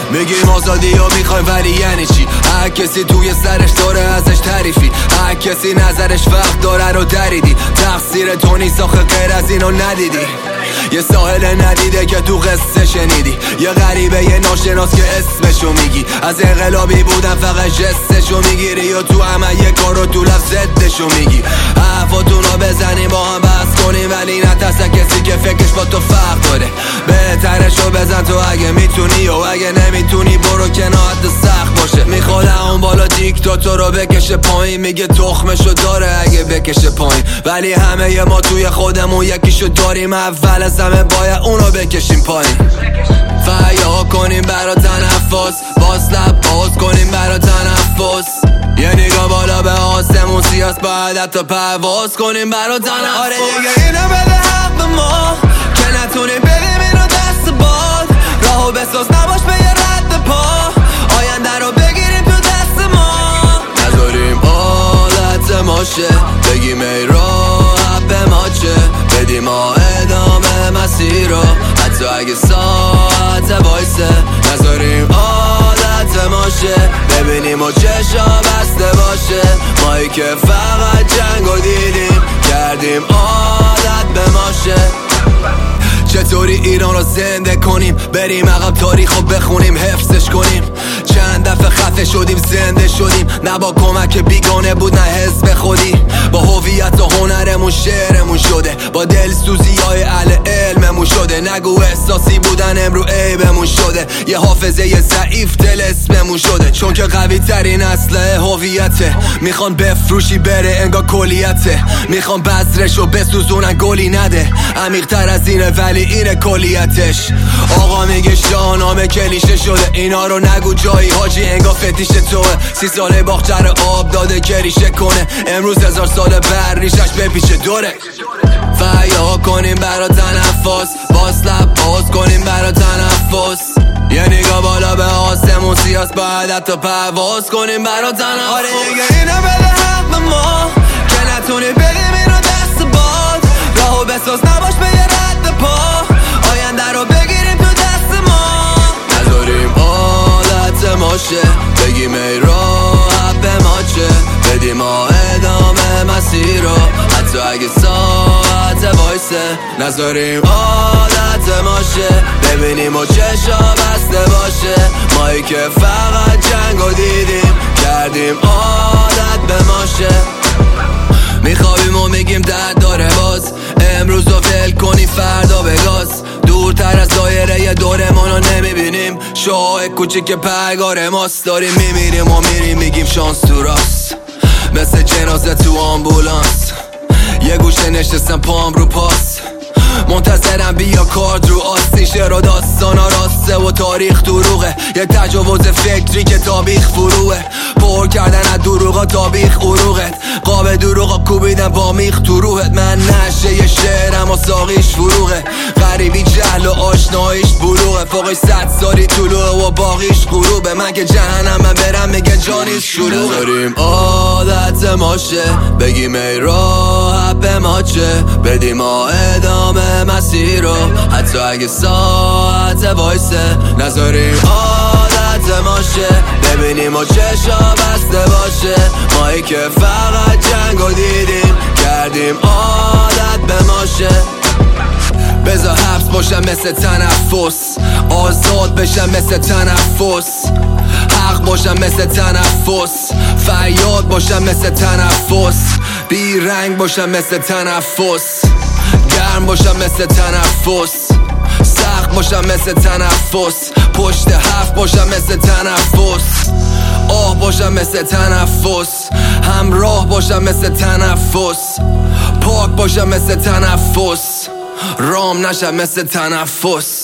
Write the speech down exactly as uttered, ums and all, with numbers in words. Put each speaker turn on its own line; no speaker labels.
میگیم آزادی رو میخوایم ولی یعنی چی؟ هر کسی توی سرش داره ازش تعریفی، هر کسی نظرش وقت داره رو دریدی. تقصیر تو نیست آخه غیر از اینو ندیدی. یه ساحل ندیده که تو قصه شنیدی، یه غریبه یه ناشناس که اسمشو میگی. از انقلابی بودن فقط جستشو میگیری یا تو عمل یه کارو تو لفظ ضدشو میگی. حرفاتونو بزنیم با هم بحث کنیم ولی نترسه کسی که فکرش با تو فرق داره. بهترشو بزن تو اگه میتونی و اگه نمیتونی برو کنار حد سخت باشه. میخواد اون بالا دیکتاتور رو بکشه پایین، میگه تخمشو داره اگه بکشه پایین. ولی همه ما توی خودمون یکیشو داریم، اول از همه باید اونو بکشیم پایین. فریاد کنیم برا تنفس، باز لب باز کنیم برا تنفس. یه نگاه بالا به آسمون سیاس، باید حتی پرواز کنیم برا تنفس. آره دیگه اینو بده حق به ما که نتونیم بریم اینو دست باد. راهو بساز نباش به یه رد پا، آینده رو بگیریم تو دست ما. نذاریم حالت ماشه بگیم ای راه به ما چه، بدیم ما ادامه مسیر رو حتی اگه ساعت وایسه. نذاریم عادت ماشه ببینیم و چشا بسته باشه. مایی که فقط جنگو دیدیم کردیم عادت به ماشه. چطوری ایران رو زنده کنیم، بریم عقب تاریخو بخونیم حفظش کنیم. چند دفعه خفه شدیم زنده شدیم، نه با کمک بیگانه بود نه حزب خودی. با هویت و هنرمون شعرمون شده، با دلسوزی های اهل علممون شده. نگو احساسی بودن امرو عیبمون شده، یه حافظه یه ضعیف دل اسممون شده. چون که قوی ترین اسلحه هویته، میخوان بفروشی بره انگار کلیته. میخوان بذرشو بسوزونن گلی نده، عمیق تر از اینه ولی اینه کلیتش. آقا میگه شاهنامه کلیشه شده، اینا رو نگو جایی حاجی انگار فتیش توه. سی ساله باختر آب داده که ریشه کنه، امروز هزار ساله بر ریشش بپیچه دوره. فریاد کنیم برا تنفس، باز لب باز کنیم برا تنفس. یه نگاه بالا به آسمون سیاس، باید حتی پرواز کنیم برا تنفس. آره دیگه اینو بده حق به ما که نتونیم بریم اینو دست باد. راهو بساز نباش به یه رد پا، آینده رو بگیریم تو دست ما. نذاریم حالت ماشه بگیم ای راه به ما چه، بدیم ما ادامه مسیر رو حتی اگه ساعت وایسه. نذاریم عادت ماشه ببینیم و چشا بسته باشه. مایی که فقط جنگو دیدیم کردیم عادت به ماشه. میخوابیم و میگیم درد داره باز، امروز رو ول کنی فردا بگاز. دورتر از دایره دورمون رو نمیبینیم، شاه کوچیک پرگار ماست. داریم میمیریم و میریم میگیم شانس تو راست، مثل جنازه تو آمبولانس. یه گوشه نشستم پام رو پاس، منتظرم بیا کارد رو آستین. شعر و داستانا راسته و تاریخ دروغه، یه تجاوز فکری که تابیخ فروه. پر کردن از دروغا تابیخ عروغت، قاب دروغا کوبیدن با میخ تو روحت. من نشه یه شعرم و ساقیش فروغه، غریبی جهل و آشناییش بلوغه. فوقش صد سالی طلوعه و باقیش غروبه. من که جهنم من برم میگه جانیش شروعه. نذاریم عادت ماشه بگیم ای راه به ما چه، بدیم ما ادامه مسیر رو حتی اگه ساعت وایسه. نذاریم عادت ماشه ببینیم و چشا بسته باشه. مایی که فقط جنگو دیدیم کردیم عادت به ماشه. بذار حبس باشم مثل تنفس، آزاد بشم مثل تنفس. حق باشم مثل تنفس، فریاد باشم مثل تنفس. بی رنگ باشم مثل تنفس، گرم باشم مثل تنفس. سخت باشم مثل تنفس، پشت حرف باشم مثل تنفس. آه باشم مثل تنفس، همراه باشم مثل تنفس. پاک باشم مثل تنفس، رام نشم مثل تنفس.